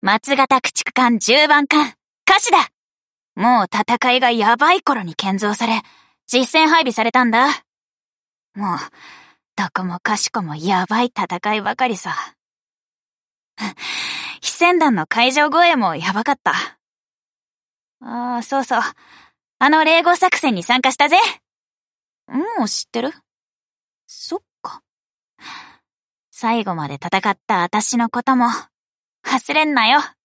松型駆逐艦10番艦、カシだ。もう戦いがやばい頃に建造され、実戦配備されたんだ。もう、どこもかしこもやばい戦いばかりさ。非戦団の海上護衛もやばかった。ああ、そうそう。連合作戦に参加したぜ。もう知ってる？そっか。最後まで戦った私のことも忘れんなよ。